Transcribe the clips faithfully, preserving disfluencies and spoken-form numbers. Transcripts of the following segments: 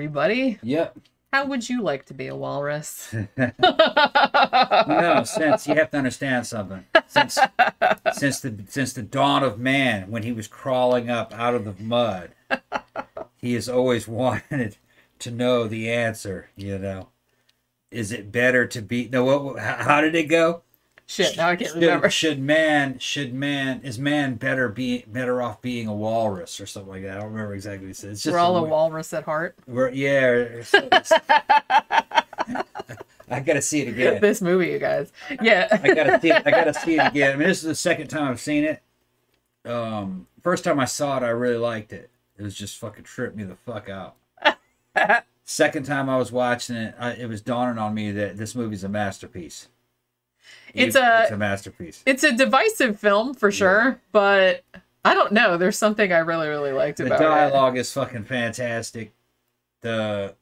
buddy. Yep. How would you like to be a walrus? No, since you have to understand something. Since since the since the dawn of man, when he was crawling up out of the mud, he has always wanted to know the answer. You know, is it better to be? No, what? How did it go? Shit, now I can't should, remember. Should man? Should man? Is man better be better off being a walrus or something like that? I don't remember exactly what he said. It's just We're all a, a walrus at heart. We're yeah. I gotta see it again. This movie, you guys. Yeah. I gotta see it. I gotta see it again. I mean, this is the second time I've seen it. Um, first time I saw it, I really liked it. It was just fucking tripped me the fuck out. Second time I was watching it, I, it was dawning on me that this movie's a masterpiece. It's it, a it's a masterpiece. It's a divisive film for sure, yeah. But I don't know. There's something I really, really liked the about it. The dialogue is fucking fantastic. The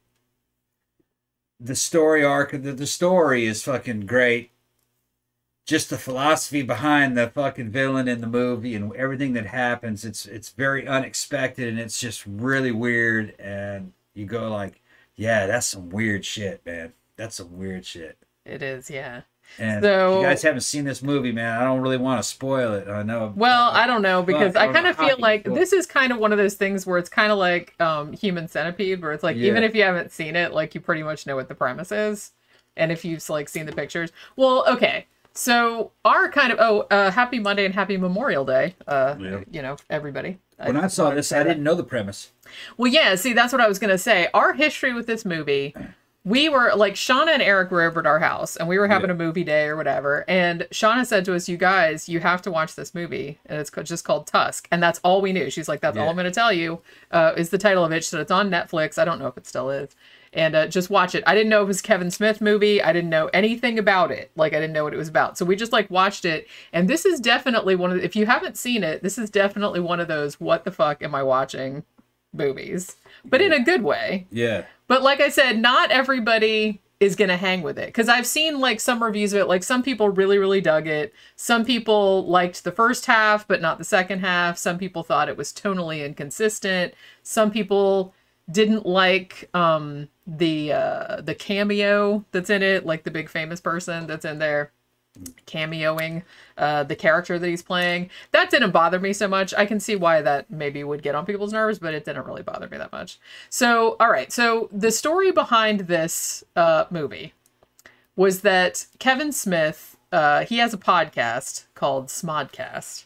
the story arc of the, the story is fucking great. Just the philosophy behind the fucking villain in the movie and everything that happens, it's it's very unexpected and it's just really weird. And you go like, yeah, that's some weird shit, man. That's some weird shit. It is, yeah. And so, if you guys haven't seen this movie, man, I don't really want to spoil it. I know. Well, I don't know because I, I kind of feel like feel. this is kind of one of those things where it's kind of like um, Human Centipede, where it's like, yeah. Even if you haven't seen it, like you pretty much know what the premise is. And if you've like seen the pictures, well, okay. So our kind of, oh, uh, happy Monday and happy Memorial Day. Uh, yeah. You know, everybody. When I, I saw this, I didn't know the premise. Well, yeah, see, that's what I was going to say. Our history with this movie, we were, like, Shauna and Eric were over at our house, and we were having yeah. a movie day or whatever, and Shauna said to us, you guys, you have to watch this movie, and it's just called Tusk, and that's all we knew. She's like, that's yeah. all I'm going to tell you, uh, is the title of it. She said, it's on Netflix. I don't know if it still is. And uh, just watch it. I didn't know it was a Kevin Smith movie. I didn't know anything about it. Like, I didn't know what it was about. So we just, like, watched it. And this is definitely one of the... If you haven't seen it, this is definitely one of those, what the fuck am I watching movies? But in a good way. Yeah. But like I said, not everybody is going to hang with it. Because I've seen, like, some reviews of it. Like, some people really, really dug it. Some people liked the first half, but not the second half. Some people thought it was tonally inconsistent. Some people... didn't like um the uh the cameo that's in it, like the big famous person that's in there cameoing uh the character that he's playing. That didn't bother me so much. I can see why that maybe would get on people's nerves, but it didn't really bother me that much. So all right, so the story behind this uh movie was that Kevin Smith, uh he has a podcast called Smodcast,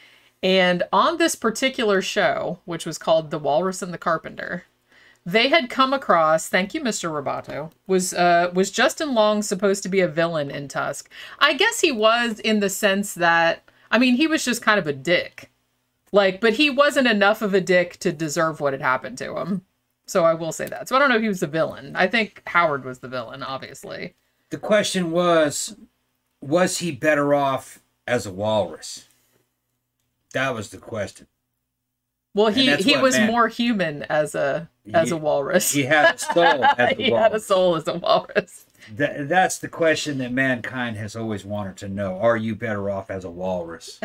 and on this particular show, which was called The Walrus and the Carpenter, they had come across, thank you, Mister Roboto, was uh, was Justin Long supposed to be a villain in Tusk? I guess he was, in the sense that, I mean, he was just kind of a dick. Like, but he wasn't enough of a dick to deserve what had happened to him. So I will say that. So I don't know if he was the villain. I think Howard was the villain, obviously. The question was, was he better off as a walrus? That was the question. Well, he, he was man. more human as a as he, a walrus. He had a soul as a he walrus. had a soul as a walrus. That, that's the question that mankind has always wanted to know. Are you better off as a walrus?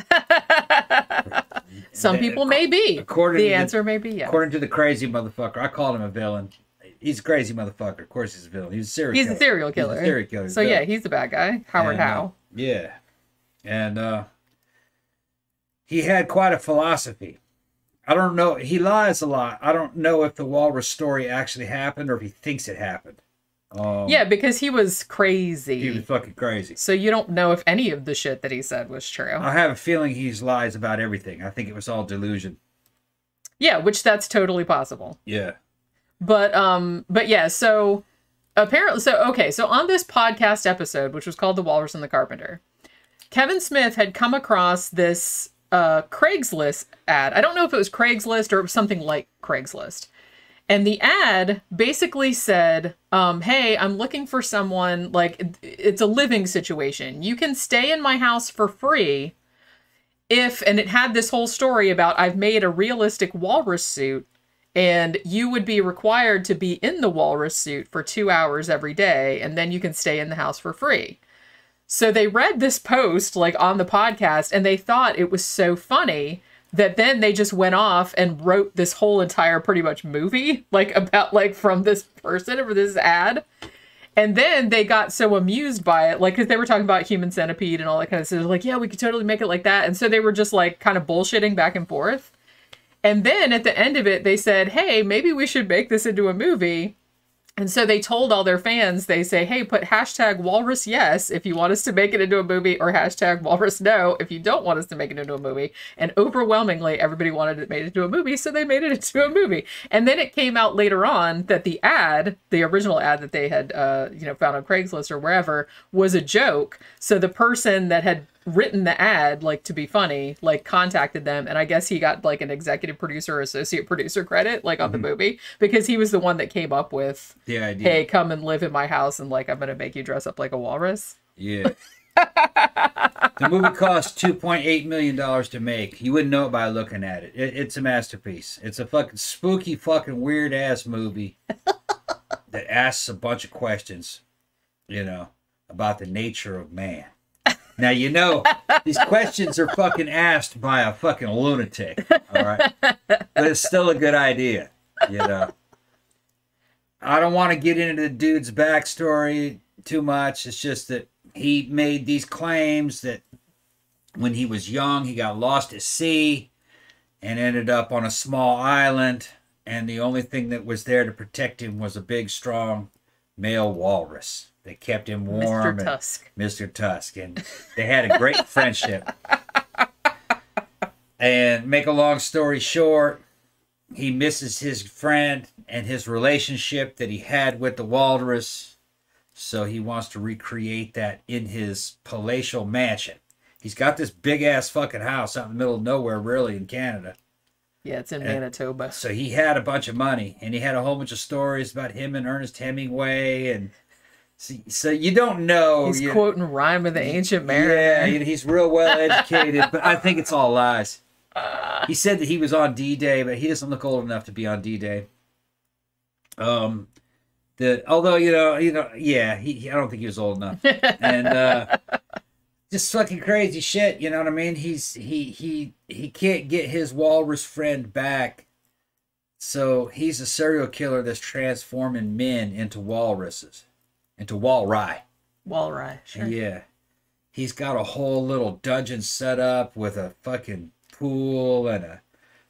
Some people may be. According the answer the, may be yes. According to the crazy motherfucker. I called him a villain. He's a crazy motherfucker. Of course he's a villain. He's a serial he's killer. He's a serial killer. He's a serial killer. So yeah, he's the bad guy. Howard and, Howe. Uh, yeah. And uh, he had quite a philosophy. I don't know. He lies a lot. I don't know if the walrus story actually happened or if he thinks it happened. Um, yeah, because he was crazy. He was fucking crazy. So you don't know if any of the shit that he said was true. I have a feeling he lies about everything. I think it was all delusion. Yeah, which that's totally possible. Yeah. But um, but yeah. So apparently, so okay. So on this podcast episode, which was called "The Walrus and the Carpenter," Kevin Smith had come across this uh, Craigslist ad. I don't know if it was Craigslist or something like Craigslist. And the ad basically said, um, hey, I'm looking for someone, like, it's a living situation. You can stay in my house for free if, and it had this whole story about I've made a realistic walrus suit and you would be required to be in the walrus suit for two hours every day, and then you can stay in the house for free. So they read this post, like, on the podcast, and they thought it was so funny that then they just went off and wrote this whole entire pretty much movie, like about like from this person or this ad. And then they got so amused by it, like, because they were talking about Human Centipede and all that kind of stuff. They're like, yeah, we could totally make it like that. And so they were just like kind of bullshitting back and forth. And then at the end of it, they said, hey, maybe we should make this into a movie. And so they told all their fans, they say, hey, put hashtag walrus yes if you want us to make it into a movie, or hashtag walrus no if you don't want us to make it into a movie. And overwhelmingly, everybody wanted it made into a movie, so they made it into a movie. And then it came out later on that the ad, the original ad that they had, uh, you know, found on Craigslist or wherever, was a joke. So the person that had written the ad, like, to be funny, like, contacted them, and I guess he got like an executive producer or associate producer credit, like, on mm-hmm. the movie, because he was the one that came up with the idea. Hey, come and live in my house, and like, I'm gonna make you dress up like a walrus. Yeah. The movie cost two point eight million dollars to make. You wouldn't know it by looking at it. it. It's a masterpiece. It's a fucking spooky, fucking weird ass movie that asks a bunch of questions, you know, about the nature of man. Now, you know, these questions are fucking asked by a fucking lunatic, all right? But it's still a good idea, you know? I don't want to get into the dude's backstory too much. It's just that he made these claims that when he was young, he got lost at sea and ended up on a small island, and the only thing that was there to protect him was a big, strong male walrus. They kept him warm. Mister Tusk. Mister Tusk. And they had a great friendship. And make a long story short, he misses his friend and his relationship that he had with the walrus. So he wants to recreate that in his palatial mansion. He's got this big-ass fucking house out in the middle of nowhere, really, in Canada. Yeah, it's in and Manitoba. So he had a bunch of money, and he had a whole bunch of stories about him and Ernest Hemingway, and so, so you don't know. He's you, quoting Rhyme of the Ancient Mariner. Yeah, he's real well educated, but I think it's all lies. He said that he was on D-Day, but he doesn't look old enough to be on D-Day. Um, the although you know, you know, yeah, he, he I don't think he was old enough, and uh, just fucking crazy shit. You know what I mean? He's he he he can't get his walrus friend back, so he's a serial killer that's transforming men into walruses. Into Walry. Walry, sure. Yeah. He's got a whole little dungeon set up with a fucking pool and a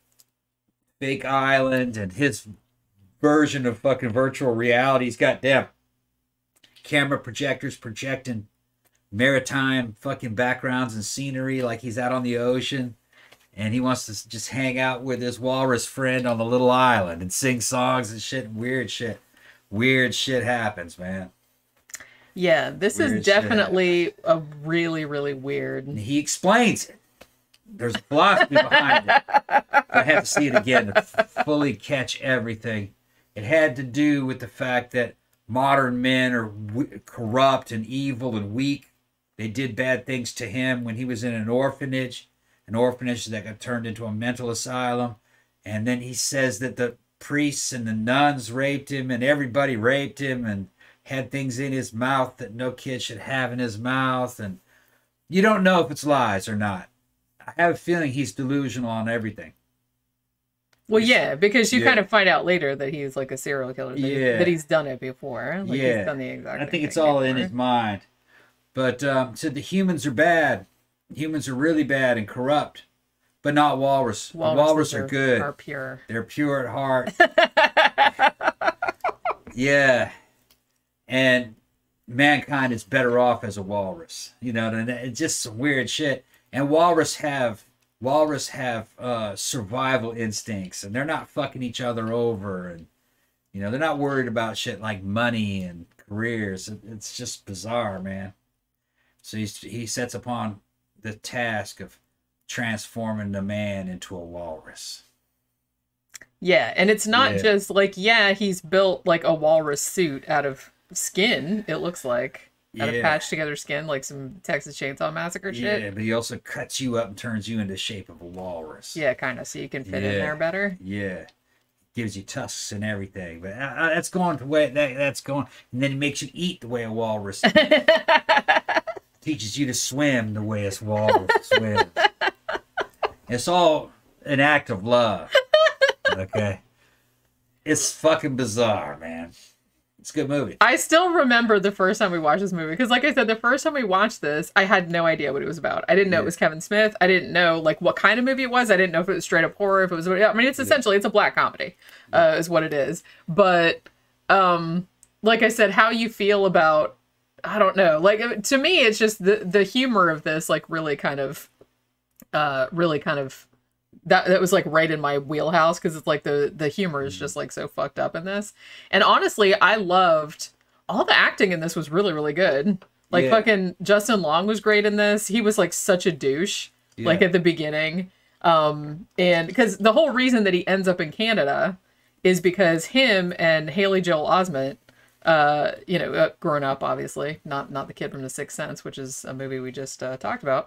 fake island, and his version of fucking virtual reality. He's got damn camera projectors projecting maritime fucking backgrounds and scenery like he's out on the ocean. And he wants to just hang out with his walrus friend on the little island and sing songs and shit and weird shit. Weird shit happens, man. Yeah, this weird is definitely shit. a really, really weird. And he explains it. There's philosophy behind it. I have to see it again to fully catch everything. It had to do with the fact that modern men are w- corrupt and evil and weak. They did bad things to him when he was in an orphanage, an orphanage that got turned into a mental asylum. And then he says that the priests and the nuns raped him, and everybody raped him, and had things in his mouth that no kid should have in his mouth. And you don't know if it's lies or not. I have a feeling he's delusional on everything. Well, yeah, because you yeah. kind of find out later that he's like a serial killer. That, yeah. that he's done it before. Like yeah. He's done the exact I think it's all before. in his mind. But um, said the humans are bad. Humans are really bad and corrupt. But not walrus. Walruses the walrus are, are good. Are pure. They're pure at heart. Yeah. And mankind is better off as a walrus. You know, and it's just some weird shit. And walrus have walrus have uh, survival instincts, and they're not fucking each other over, and you know they're not worried about shit like money and careers. It's just bizarre, man. So he's, he sets upon the task of transforming the man into a walrus. Yeah, and it's not yeah. just like, yeah, he's built like a walrus suit out of skin, it looks like. Out yeah. of patched together skin, like some Texas Chainsaw Massacre shit. Yeah, but he also cuts you up and turns you into the shape of a walrus. Yeah, kind of, so you can fit yeah. in there better. Yeah. Gives you tusks and everything. But uh, that's going the way, that, that's going, and then he makes you eat the way a walrus teaches you to swim the way a walrus swims. It's all an act of love. Okay. It's fucking bizarre, man. It's a good movie. I still remember the first time we watched this movie because, like I said, the first time we watched this, I had no idea what it was about. I didn't know yeah. it was Kevin Smith. I didn't know like what kind of movie it was. I didn't know if it was straight up horror. If it was, I mean, it's essentially it's a black comedy, uh, is what it is. But, um, like I said, how you feel about, I don't know. Like to me, it's just the the humor of this, like really kind of, uh, really kind of. That that was like right in my wheelhouse because it's like the the humor is just like so fucked up in this. And honestly, I loved all the acting in this was really, really good. Like yeah. fucking Justin Long was great in this. He was like such a douche, yeah. like at the beginning. Um, and because the whole reason that he ends up in Canada is because him and Haley Joel Osment, uh, you know, uh, growing up, obviously, not not the kid from The Sixth Sense, which is a movie we just uh, talked about.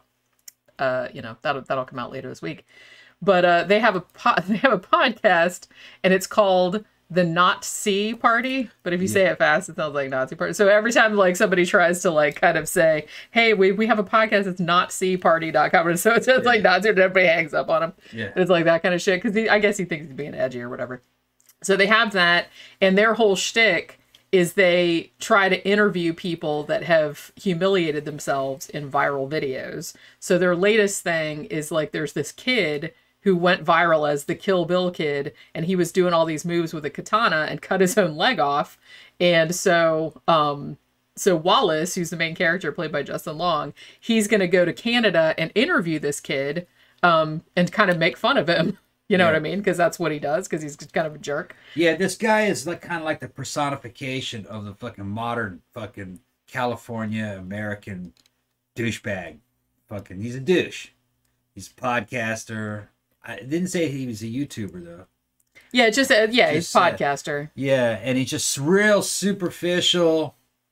Uh, you know, that'll that'll come out later this week. But uh, they have a po- they have a podcast, and it's called the Not See Party. But if you yeah. say it fast, it sounds like Nazi Party. So every time like somebody tries to like kind of say, "Hey, we we have a podcast," it's not see party dot com. So it sounds yeah. like Nazi, and everybody hangs up on him. Yeah, it's like that kind of shit because I guess he thinks he's being edgy or whatever. So they have that, and their whole shtick is they try to interview people that have humiliated themselves in viral videos. So their latest thing is like there's this kid who went viral as the Kill Bill kid, and he was doing all these moves with a katana and cut his own leg off. And so, um, so Wallace, who's the main character played by Justin Long, he's going to go to Canada and interview this kid, um, and kind of make fun of him. You know yeah. what I mean? Because that's what he does, because he's kind of a jerk. Yeah, this guy is like kind of like the personification of the fucking modern fucking California American douchebag. Fucking, he's a douche. He's a podcaster. I didn't say he was a YouTuber though. Yeah, just uh, yeah, just, he's a podcaster. Uh, yeah, and he's just real superficial,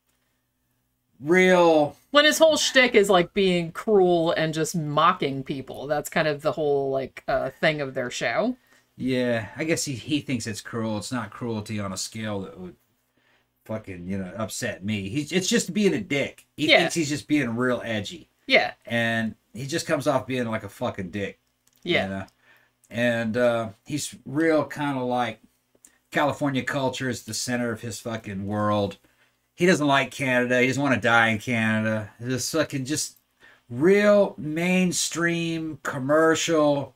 real. When his whole shtick is like being cruel and just mocking people. That's kind of the whole like uh, thing of their show. Yeah, I guess he he thinks it's cruel. It's not cruelty on a scale that would fucking you know upset me. He's it's just being a dick. He yeah. thinks he's just being real edgy. Yeah, and he just comes off being like a fucking dick. Yeah. You know? And uh, he's real kind of like California culture is the center of his fucking world. He doesn't like Canada. He doesn't want to die in Canada. This fucking just real mainstream commercial,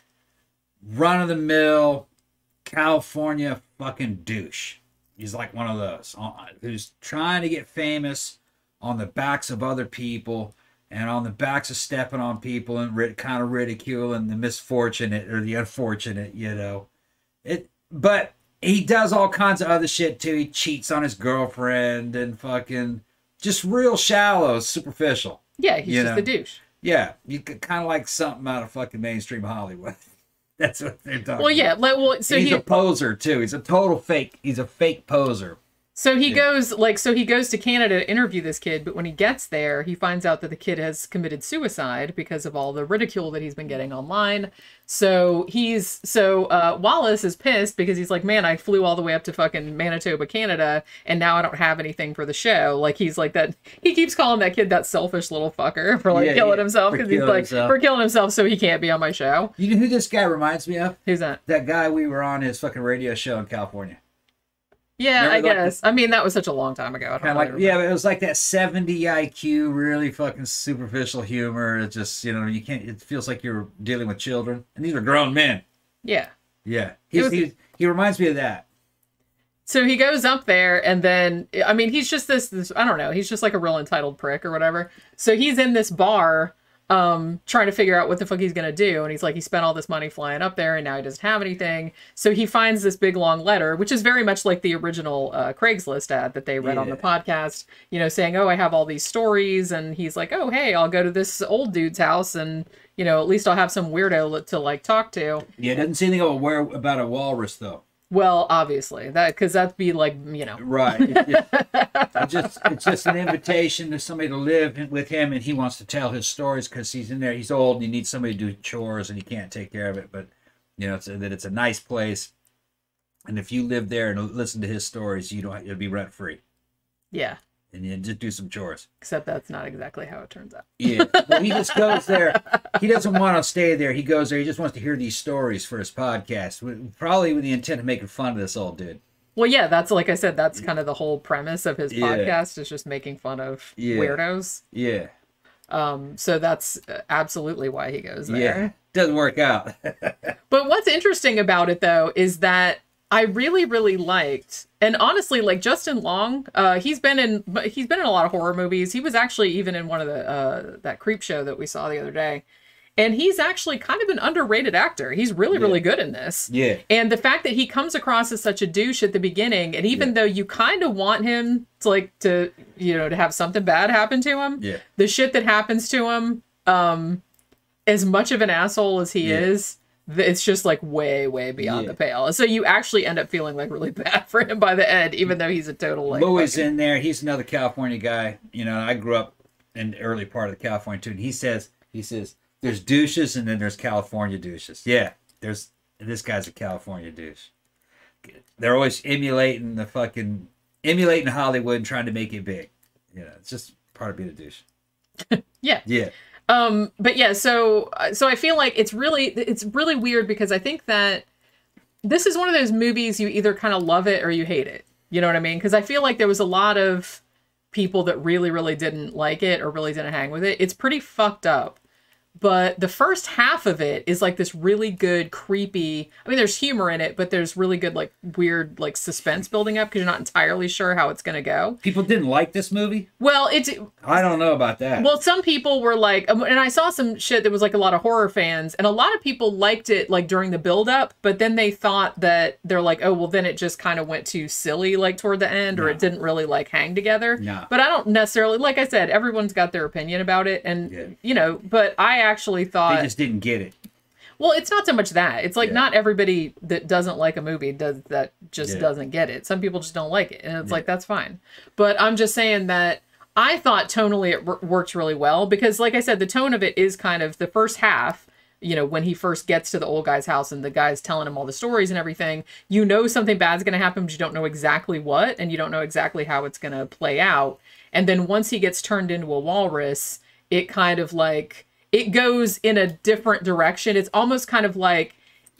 run of the mill California fucking douche. He's like one of those who's trying to get famous on the backs of other people. And on the backs of stepping on people and rid- kind of ridiculing the misfortunate or the unfortunate, you know. It, but he does all kinds of other shit too. He cheats on his girlfriend and fucking just real shallow, superficial. Yeah, he's just know? a douche. Yeah, you could kind of like something out of fucking mainstream Hollywood. That's what they're talking. Well, yeah, about. like, well, so he's he, a poser too. He's a total fake. He's a fake poser. So he yeah. goes like so he goes to Canada to interview this kid, but when he gets there, he finds out that the kid has committed suicide because of all the ridicule that he's been getting online. So he's so uh, Wallace is pissed because he's like, man, I flew all the way up to fucking Manitoba, Canada, and now I don't have anything for the show. Like he's like that. He keeps calling that kid that selfish little fucker for like yeah, killing yeah. himself because he's like himself. for killing himself so he can't be on my show. You know who this guy reminds me of? Who's that? That guy we were on his fucking radio show in California. Yeah, Remember I like guess. The, I mean, that was such a long time ago. Kind of like, yeah, but it was like that seventy I Q, really fucking superficial humor. It just, you know, you can't. It feels like you're dealing with children, and these are grown men. Yeah. Yeah. He's, was, he he reminds me of that. So he goes up there, and then I mean, he's just this, this. I don't know. He's just like a real entitled prick or whatever. So he's in this bar. Um, trying to figure out what the fuck he's gonna do, and he's like, he spent all this money flying up there, and now he doesn't have anything. So he finds this big long letter, which is very much like the original uh, Craigslist ad that they read yeah. on the podcast. You know, saying, "Oh, I have all these stories," and he's like, "Oh, hey, I'll go to this old dude's house, and you know, at least I'll have some weirdo to like talk to." Yeah, it doesn't say anything about where about a walrus though. Well, obviously, that because that'd be like, you know, right. It's just, it's just it's just an invitation to somebody to live with him, and he wants to tell his stories because he's in there. He's old, and he needs somebody to do chores, and he can't take care of it. But you know, it's a, that it's a nice place, and if you live there and listen to his stories, you don't you'll be rent free. Yeah. and you just do some chores. Except that's not exactly how it turns out. Yeah. Well, he just goes there. He doesn't want to stay there. He goes there. He just wants to hear these stories for his podcast, with- probably with the intent of making fun of this old dude. Well, yeah, that's like I said, that's kind of the whole premise of his Yeah. podcast is just making fun of Yeah. weirdos. Yeah. Um, so that's absolutely why he goes there. Yeah. Doesn't work out. But what's interesting about it though is that I really, really liked, and honestly, like Justin Long, uh, he's been in he's been in a lot of horror movies. He was actually even in one of the uh, that Creep Show that we saw the other day, and he's actually kind of an underrated actor. He's really, really good in this. Yeah. And the fact that he comes across as such a douche at the beginning, and even Yeah. though you kind of want him to like to you know to have something bad happen to him, Yeah. the shit that happens to him, um, as much of an asshole as he Yeah. is. It's just like way, way beyond Yeah. the pale. So you actually end up feeling like really bad for him by the end, even though he's a total like. Louis fucking- in there. He's another California guy. You know, I grew up in the early part of California too. And he says, he says, there's douches and then there's California douches. Yeah, there's this guy's a California douche. They're always emulating the fucking emulating Hollywood and trying to make it big. You know, it's just part of being a douche. Yeah. Yeah. Um. But yeah. So so I feel like it's really it's really weird because I think that this is one of those movies you either kind of love it or you hate it. You know what I mean? Because I feel like there was a lot of people that really, really didn't like it or really didn't hang with it. It's pretty fucked up. But the first half of it is like this really good, creepy. I mean, there's humor in it, but there's really good, like weird, like suspense building up because you're not entirely sure how it's gonna go. People didn't like this movie. Well, it's I don't know about that. well, some people were like, um, and I saw some shit that was like a lot of horror fans, and a lot of people liked it like during the build up, but then they thought that they're like, oh, well, then it just kind of went too silly like toward the end, or No. it didn't really like hang together. No. But I don't necessarily, like I said, everyone's got their opinion about it, and Yeah. you know, but I actually thought. They just didn't get it. Well, it's not so much that. It's like Yeah. not everybody that doesn't like a movie does that just Yeah. doesn't get it. Some people just don't like it, and it's Yeah. like that's fine. But I'm just saying that I thought tonally it wor- worked really well because, like I said, the tone of it is kind of the first half. You know, when he first gets to the old guy's house and the guy's telling him all the stories and everything, you know something bad's going to happen, but you don't know exactly what, and you don't know exactly how it's going to play out. And then once he gets turned into a walrus, it kind of like it goes in a different direction. It's almost kind of like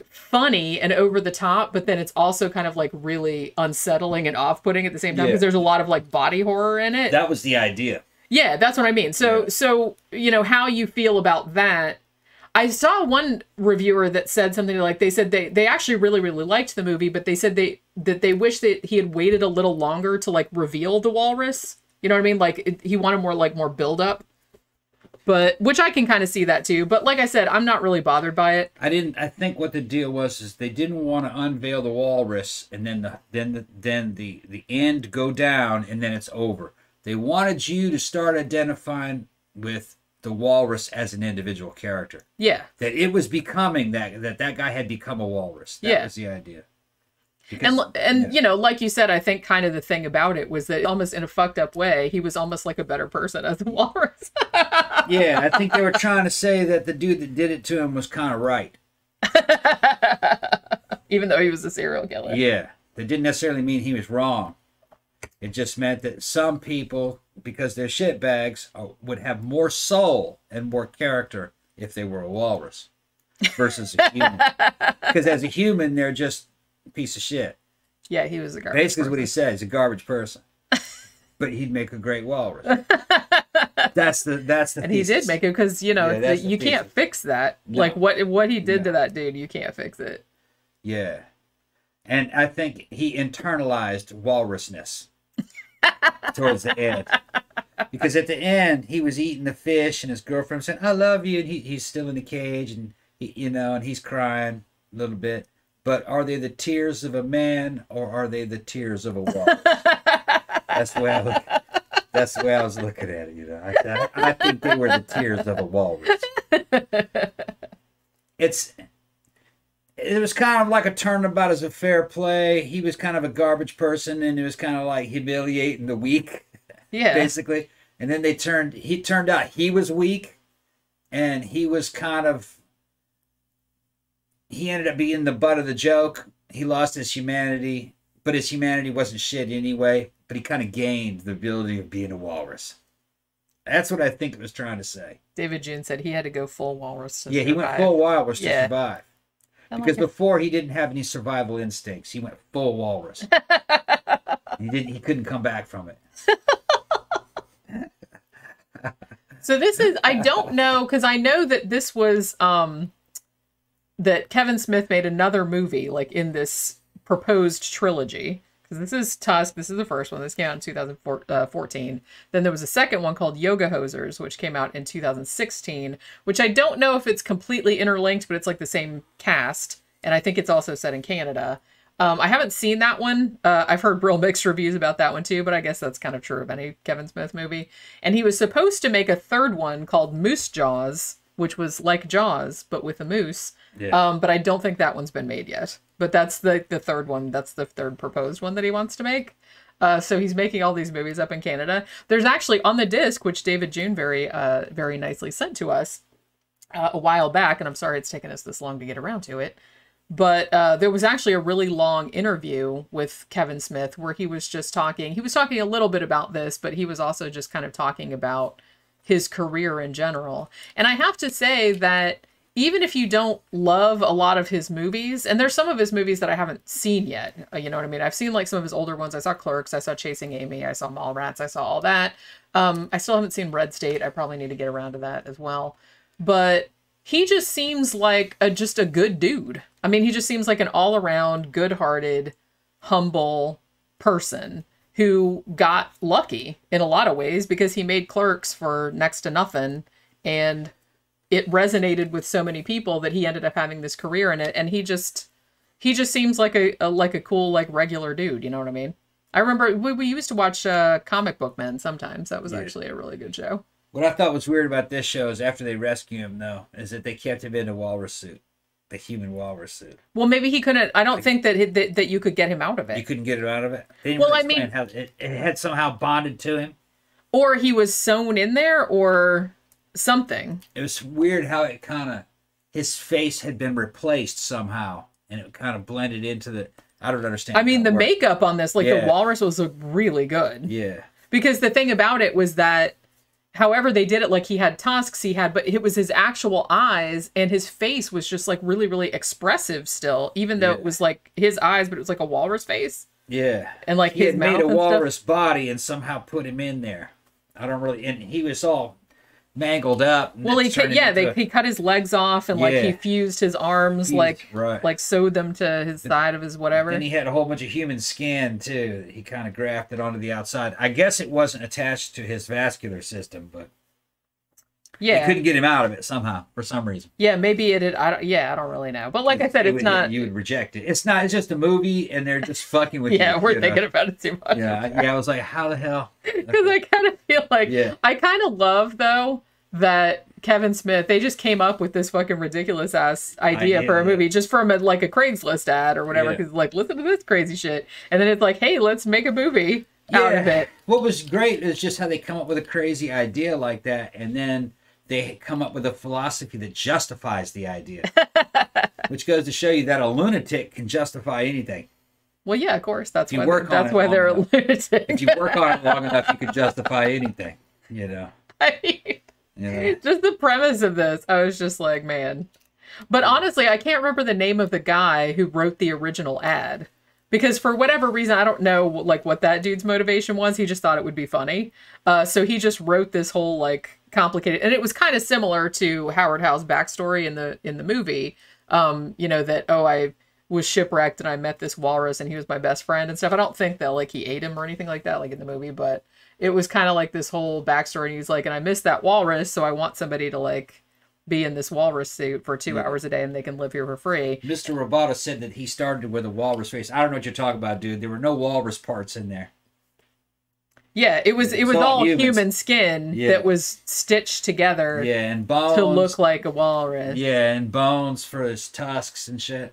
funny and over the top, but then it's also kind of like really unsettling and off-putting at the same time Yeah. because there's a lot of like body horror in it. That was the idea. Yeah, that's what I mean. So, Yeah. so you know how you feel about that. I saw one reviewer that said something like they said they they actually really really liked the movie, but they said they that they wish that he had waited a little longer to like reveal the walrus. You know what I mean? Like it, he wanted more like more build up. But which I can kind of see that too. But like I said, I'm not really bothered by it. I didn't. I think what the deal was is they didn't want to unveil the walrus and then the then the then the the end go down and then it's over. They wanted you to start identifying with the walrus as an individual character. Yeah. That it was becoming that that that guy had become a walrus. That Yeah. was the idea. And Because- and yeah. you know, like you said, I think kind of the thing about it was that almost in a fucked up way, he was almost like a better person as a walrus. yeah, I think they were trying to say that the dude that did it to him was kind of right. Even though he was a serial killer. Yeah, that didn't necessarily mean he was wrong. It just meant that some people, because they're shitbags, uh, would have more soul and more character if they were a walrus versus a human. Because as a human, they're just a piece of shit. Yeah, he was a garbage. Basically, is what he person. said. He's a garbage person, but he'd make a great walrus. That's the that's the. And he thesis. did make it because you know Yeah, that's the you can't thesis. fix that. No. Like what what he did to No. that dude, you can't fix it. Yeah, and I think he internalized walrusness towards the end. Because at the end, he was eating the fish, and his girlfriend saying, "I love you," and he, he's still in the cage, and he, you know, and he's crying a little bit. But are they the tears of a man, or are they the tears of a walrus? That's the way I look. That's the way I was looking at it. You know, I, I think they were the tears of a walrus. It's. It was kind of like a turnabout as a fair play. He was kind of a garbage person, and it was kind of like humiliating the weak. Yeah. Basically. And then they turned, he turned out he was weak, and he was kind of, he ended up being the butt of the joke. He lost his humanity, but his humanity wasn't shit anyway. but he kind of gained the ability of being a walrus. That's what I think it was trying to say. David June said he had to go full walrus to Yeah, he went survive. full walrus to Yeah. survive. I Because like it. before he didn't have any survival instincts. He went full walrus. he didn't. He couldn't come back from it. So this is, I don't know, because I know that this was, um, that Kevin Smith made another movie, like in this proposed trilogy. Because this is Tusk, this is the first one. This came out in two thousand fourteen. Then there was a second one called Yoga Hosers, which came out in two thousand sixteen, which I don't know if it's completely interlinked, but it's like the same cast. And I think it's also set in Canada. Um, I haven't seen that one. Uh, I've heard real mixed reviews about that one too, but I guess that's kind of true of any Kevin Smith movie. And he was supposed to make a third one called Moose Jaws, which was like Jaws, but with a moose. Yeah. Um, but I don't think that one's been made yet. But that's the, the third one. That's the third proposed one that he wants to make. Uh, so he's making all these movies up in Canada. There's actually on the disc, which David June very, uh, very nicely sent to us uh, a while back, and I'm sorry it's taken us this long to get around to it. But uh, there was actually a really long interview with Kevin Smith where he was just talking. He was talking a little bit about this, but he was also just kind of talking about his career in general. And I have to say that even if you don't love a lot of his movies, and there's some of his movies that I haven't seen yet, you know what I mean? I've seen like some of his older ones. I saw Clerks, I saw Chasing Amy, I saw Mallrats, I saw all that. Um, I still haven't seen Red State. I probably need to get around to that as well. But he just seems like a, just a good dude. I mean, he just seems like an all-around, good-hearted, humble person who got lucky in a lot of ways because he made Clerks for next to nothing, and it resonated with so many people that he ended up having this career in it. And he just, he just seems like a, a like a cool, like regular dude. You know what I mean? I remember we, we used to watch uh, Comic Book Men sometimes. That was Yeah. actually a really good show. What I thought was weird about this show is after they rescue him, though, is that they kept him in a walrus suit, the human walrus suit. Well, maybe he couldn't. I don't think that, he, that that you could get him out of You it, couldn't get him out of it. They didn't Well, really I mean- explain how it, it had somehow bonded to him. or he was sewn in there, or something. It was weird how it kind of his face had been replaced somehow, and it kind of blended into the. I don't understand. I mean, how the it worked. makeup on this, like Yeah. the walrus, was uh, really good. Yeah, Because the thing about it was that, however they did it, like he had tusks, he had, but it was his actual eyes, and his face was just like really, really expressive still, even though Yeah. it was like his eyes, but it was like a walrus face, yeah. and like He his had mouth made a and stuff. walrus body and somehow put him in there. I don't really, and he was all mangled up. And Well, he it cut, turned yeah, into they a- he cut his legs off, and like he Yeah. fused his arms, Fused, like right. like sewed them to his side of his whatever. Then he had a whole bunch of human skin too. That he kind of grafted onto the outside. I guess it wasn't attached to his vascular system, but yeah, he couldn't get him out of it somehow for some reason. yeah, maybe it. Had, I don't. Yeah, I don't really know. But like I said, You it's would- not. You would reject it. It's not. It's just a movie, and they're just fucking with you. Yeah, we're you know? thinking about it too much. Yeah, I- yeah. I was like, how the hell? Because I kind of feel like Yeah. I kind of love though that Kevin Smith, they just came up with this fucking ridiculous ass idea Idea, for a yeah. movie just from a, like a Craigslist ad or whatever. Yeah. Because like, listen to this crazy shit, and then it's like, hey, let's make a movie out of it. What was great is just how they come up with a crazy idea like that, and then they come up with a philosophy that justifies the idea, which goes to show you that a lunatic can justify anything. Well, yeah, of course. That's You why. work on That's it why long they're enough. a lunatic. If you work on it long enough, you can justify anything. You know. I mean, You know. just the premise of this, I was just like, man. But honestly, I can't remember the name of the guy who wrote the original ad. Because for whatever reason, I don't know like what that dude's motivation was. He just thought it would be funny. Uh, so he just wrote this whole like complicated, and it was kind of similar to Howard Howe's backstory in the in the movie. Um, you know, that, oh, I was shipwrecked and I met this walrus and he was my best friend and stuff. I don't think that like he ate him or anything like that, like in the movie, but it was kind of like this whole backstory. And he's like, and I missed that walrus, so I want somebody to like be in this walrus suit for two Yeah. hours a day and they can live here for free. Mister Roboto said that he started with a walrus face. I don't know what you're talking about, dude. There were no walrus parts in there. Yeah, it was it It's was all all humans. human skin Yeah. that was stitched together Yeah, and bones. to look like a walrus. Yeah, and bones for his tusks and shit.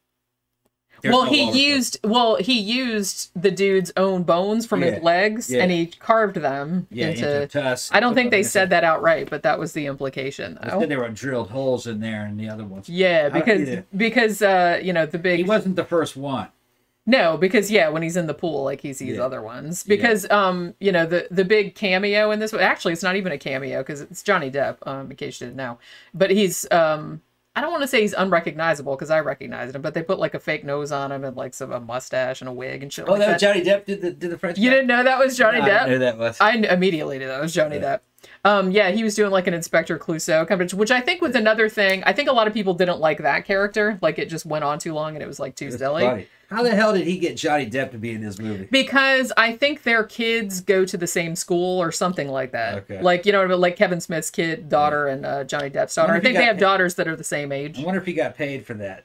There's Well, no he walrus parts. used well he used the dude's own bones from Yeah. his legs Yeah. and he carved them yeah, into. into tusks. I don't think they Into- said that outright, but that was the implication, They though. said there were drilled holes in there and the other ones. Yeah, I- because yeah. because uh you know the big He wasn't the first one. No, because yeah, when he's in the pool, like he sees Yeah. other ones. Because yeah. um, you know, the the big cameo in this one. Actually, it's not even a cameo because it's Johnny Depp. Um, in case you didn't know, but he's um, I don't want to say he's unrecognizable because I recognized him, but they put like a fake nose on him and like some a mustache and a wig and shit. Oh, like that, that was Johnny Depp did the did the French. You guy? didn't know that was Johnny no, Depp? I knew that was. I immediately knew that was Johnny yeah. Depp. Um, yeah, he was doing like an Inspector Clouseau coverage, which I think was another thing. I think a lot of people didn't like that character. Like it just went on too long and it was like too silly. Funny. How the hell did he get Johnny Depp to be in this movie? Because I think their kids go to the same school or something like that. Okay. Like, you know, like Kevin Smith's kid, daughter, yeah. and uh, Johnny Depp's daughter. I, I think they have paid. daughters that are the same age. I wonder if he got paid for that.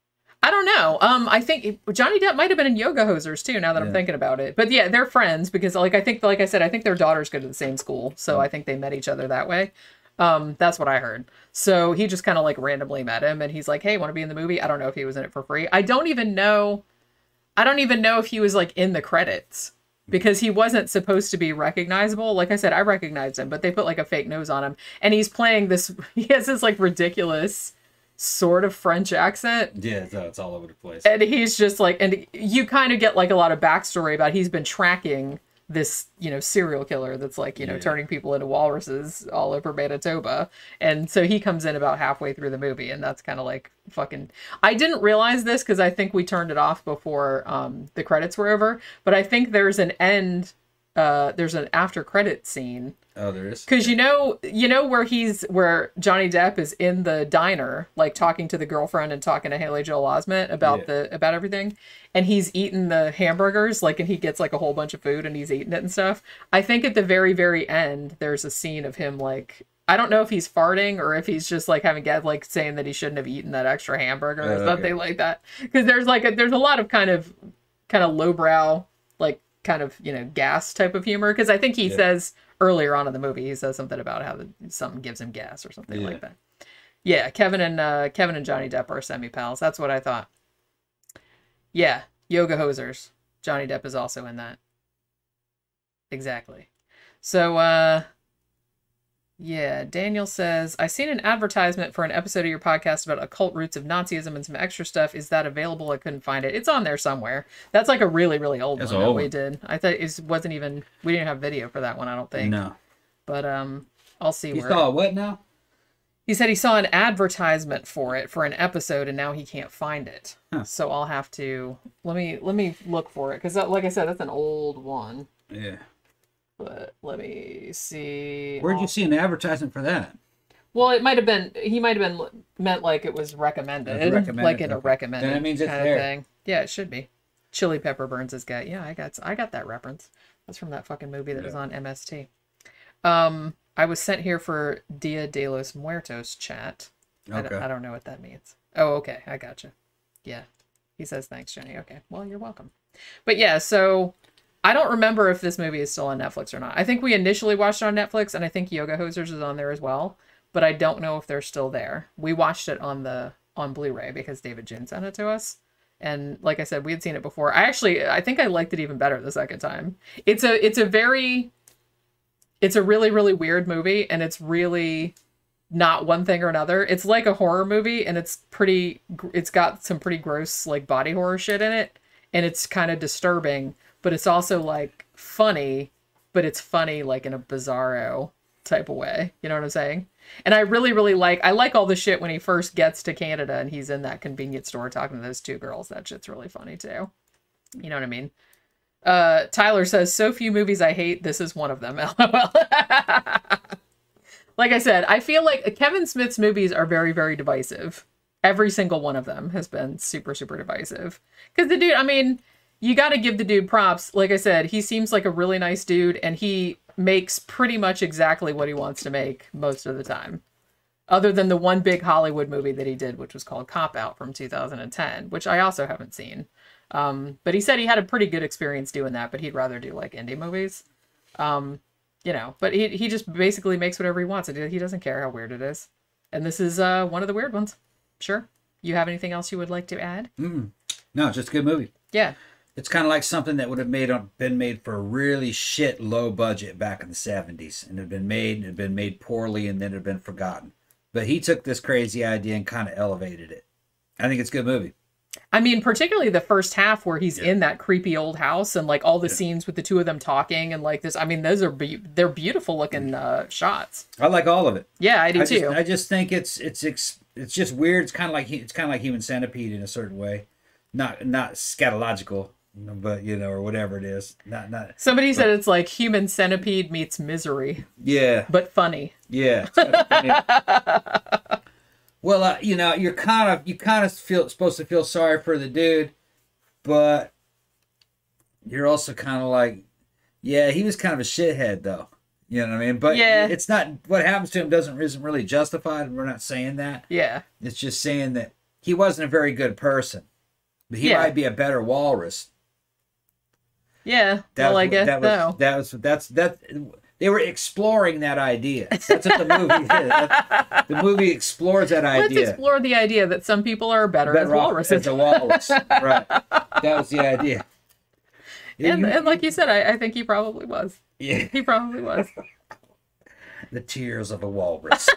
I don't know. Um, I think Johnny Depp might have been in Yoga Hosers too. Now that yeah. I'm thinking about it, but yeah, they're friends because, like, I think, like I said, I think their daughters go to the same school, so mm. I think they met each other that way. Um, that's what I heard. So he just kind of like randomly met him, and he's like, "Hey, want to be in the movie?" I don't know if he was in it for free. I don't even know. I don't even know if he was like in the credits because he wasn't supposed to be recognizable. Like I said, I recognized him, but they put like a fake nose on him, and he's playing this. He has this like ridiculous sort of French accent. Yeah, so it's all over the place. And he's just like, and you kind of get like a lot of backstory about he's been tracking this, you know, serial killer that's like, you know, yeah. turning people into walruses all over Manitoba. And so he comes in about halfway through the movie, and that's kind of like fucking, I didn't realize this because I think we turned it off before um, the credits were over, but I think there's an end, uh, there's an after credit scene. Oh, there is? Because you know, you know where he's, where Johnny Depp is in the diner, like talking to the girlfriend and talking to Haley Joel Osment about yeah. the, about everything. And he's eating the hamburgers, like, and he gets like a whole bunch of food and he's eating it and stuff. I think at the very, very end, there's a scene of him like, I don't know if he's farting or if he's just like having get like saying that he shouldn't have eaten that extra hamburger or uh, something okay. like that. Because there's like a, there's a lot of kind of kind of lowbrow, like kind of, you know, gas type of humor. Because I think he yeah. says earlier on in the movie, he says something about how the, something gives him gas or something yeah. like that. Yeah, Kevin and uh, Kevin and Johnny Depp are semi pals. That's what I thought. Yeah, Yoga Hosers. Johnny Depp is also in that. Exactly. So, uh, yeah, Daniel says, I seen an advertisement for an episode of your podcast about occult roots of Nazism and some extra stuff. Is that available? I couldn't find it. It's on there somewhere. That's like a really, really old That's one old that we one. did. I thought it wasn't even, we didn't have video for that one, I don't think. No. But um, I'll see you where. You saw what now? He said he saw an advertisement for it for an episode, and now he can't find it. Huh. So I'll have to let me let me look for it because, like I said, that's an old one. Yeah. But let me see. Where'd I'll... you see an advertisement for that? Well, it might have been. He might have been meant like it was recommended, it was recommended like in okay. a recommended then it means it's kind there. of thing. Yeah, it should be. Chili Pepper Burns has got. Yeah, I got. I got that reference. That's from that fucking movie that yeah. was on M S T. Um. I was sent here for Dia de los Muertos chat. Okay. I, don't, I don't know what that means. Oh, okay. I gotcha. Yeah. He says, thanks, Jenny. Okay. Well, you're welcome. But yeah, so I don't remember if this movie is still on Netflix or not. I think we initially watched it on Netflix, and I think Yoga Hosers is on there as well. But I don't know if they're still there. We watched it on the on Blu-ray because David Jin sent it to us. And like I said, we had seen it before. I actually, I think I liked it even better the second time. It's a, it's a very... It's a really, really weird movie, and it's really not one thing or another. It's like a horror movie, and it's pretty, it's got some pretty gross, like, body horror shit in it, and it's kind of disturbing, but it's also, like, funny, but it's funny, like, in a bizarro type of way. You know what I'm saying? And I really, really like, I like all the shit when he first gets to Canada, and he's in that convenience store talking to those two girls. That shit's really funny, too. You know what I mean? Uh, Tyler says, so few movies I hate, this is one of them. LOL. Like I said, I feel like Kevin Smith's movies are very, very divisive. Every single one of them has been super, super divisive. Because the dude, I mean, you got to give the dude props. Like I said, he seems like a really nice dude, and he makes pretty much exactly what he wants to make most of the time. Other than the one big Hollywood movie that he did, which was called Cop Out from two thousand ten, which I also haven't seen. Um, but he said he had a pretty good experience doing that, but he'd rather do like indie movies. Um, you know, but he he just basically makes whatever he wants. He doesn't care how weird it is. And this is uh, one of the weird ones. Sure. You have anything else you would like to add? Mm. No, it's just a good movie. Yeah. It's kind of like something that would have made been made for a really shit low budget back in the seventies. And it had been made, and it had been made poorly, and then it had been forgotten. But he took this crazy idea and kind of elevated it. I think it's a good movie. I mean, particularly the first half where he's Yeah. in that creepy old house and like all the Yeah. scenes with the two of them talking and like this. I mean, those are be- they're beautiful looking uh, shots. I like all of it. Yeah, I do I too. just, I just think it's it's ex, it's just weird. It's kind of like it's kind of like Human Centipede in a certain way, not not scatological, but you know, or whatever it is. Not not. Somebody said it's like Human Centipede meets Misery, Yeah, but funny. yeah. It's kinda funny. Well, uh, you know, you're kind of you kind of feel supposed to feel sorry for the dude, but you're also kind of like, yeah, he was kind of a shithead though. You know what I mean? But Yeah. it's not what happens to him doesn't isn't really justified. We're not saying that. Yeah. It's just saying that he wasn't a very good person, but he Yeah. might be a better walrus. Yeah. That well, was, I guess that was, so. That was that's that. They were exploring that idea. That's what the movie did. That, the movie explores that Let's idea. explore the idea that some people are better, as Better off walruses. as a walrus, right? That was the idea. and, You- and like you said, I, I think he probably was. yeah, He probably was. the tears of a walrus.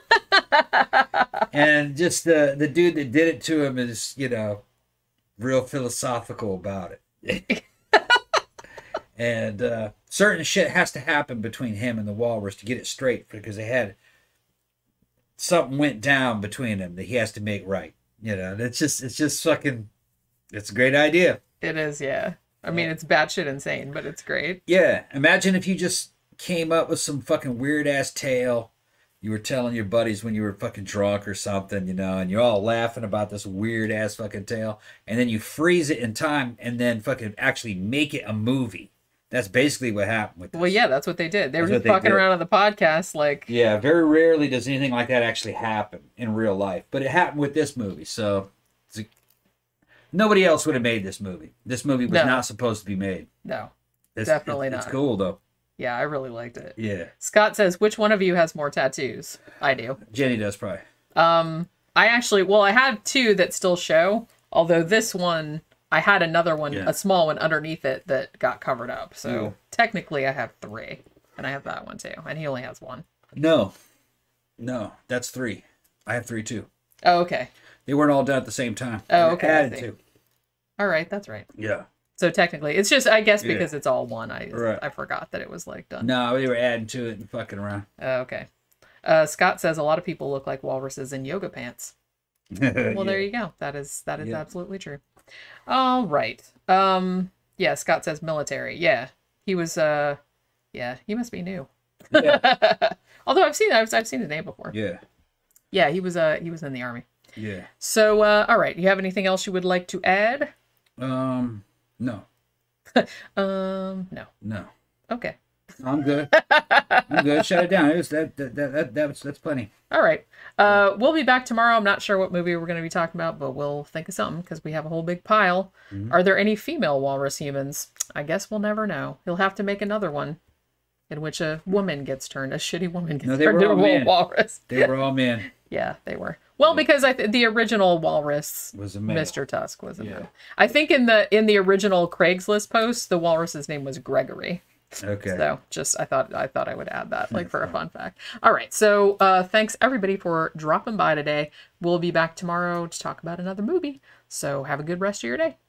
And just the the dude that did it to him is, you know, real philosophical about it. And uh, certain shit has to happen between him and the walrus to get it straight, because they had something went down between them that he has to make right. You know, it's just it's just fucking. It's a great idea. It is, yeah. I mean, it's batshit insane, but it's great. Yeah, imagine if you just came up with some fucking weird ass tale you were telling your buddies when you were fucking drunk or something, you know, and you're all laughing about this weird ass fucking tale, and then you freeze it in time and then fucking actually make it a movie. That's basically what happened with this. Well, yeah, that's what they did. They were That's just what they fucking did. around on the podcast, like, Yeah, very rarely does anything like that actually happen in real life, but it happened with this movie, so it's a, nobody else would have made this movie. This movie was No. not supposed to be made. no. It's, Definitely it's, It's not. cool though. Yeah, I really liked it. Yeah, Scott says, which one of you has more tattoos? I do. Jenny does probably. Um, I actually, well, I have two that still show, although this one, I had another one, Yeah. a small one underneath it that got covered up. So Yeah. technically I have three, and I have that one too, and he only has one. No, no, that's three. I have three too. Oh, okay. They weren't all done at the same time. Oh, They were okay, I Added see. to. All right, that's right. Yeah. So technically, it's just, I guess Yeah. because it's all one, I Right. I forgot that it was like done. No, they were adding to it and fucking around. Oh, okay. Uh, Scott says a lot of people look like walruses in yoga pants. Well, there you go. That is that is Yeah. absolutely true. All right. Um. Yeah. Scott says military. Yeah. He was. Uh. Yeah. He must be new. Yeah. Although I've seen I've, I've seen his name before. Yeah. Yeah. He was. Uh. He was in the army. Yeah. So. Uh. All right. You have anything else you would like to add? Um. No. Um. No. No. Okay. I'm good. I'm good. Shut it down. It was that that that, that, that was that's plenty. All right. Uh, we'll be back tomorrow. I'm not sure what movie we're going to be talking about, but we'll think of something because we have a whole big pile. Mhm. Are there any female walrus humans? I guess we'll never know. He'll have to make another one in which a woman gets turned, a shitty woman gets No, they turned were into a all men. walrus. They were all men. Yeah, they were. Well, because I th- the original walrus, Was a male. Mister Tusk, was a Yeah. male. I think in the in the original Craigslist post, the walrus's name was Gregory. Okay. So just I thought I thought I would add that like for a fun fact. All right. So uh thanks everybody for dropping by today. We'll be back tomorrow to talk about another movie. So have a good rest of your day.